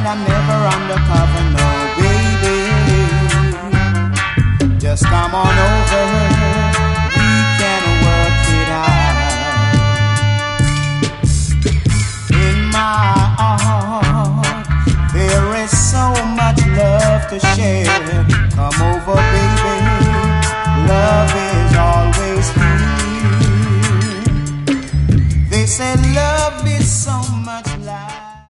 I'm never undercover, no, baby. Just come on over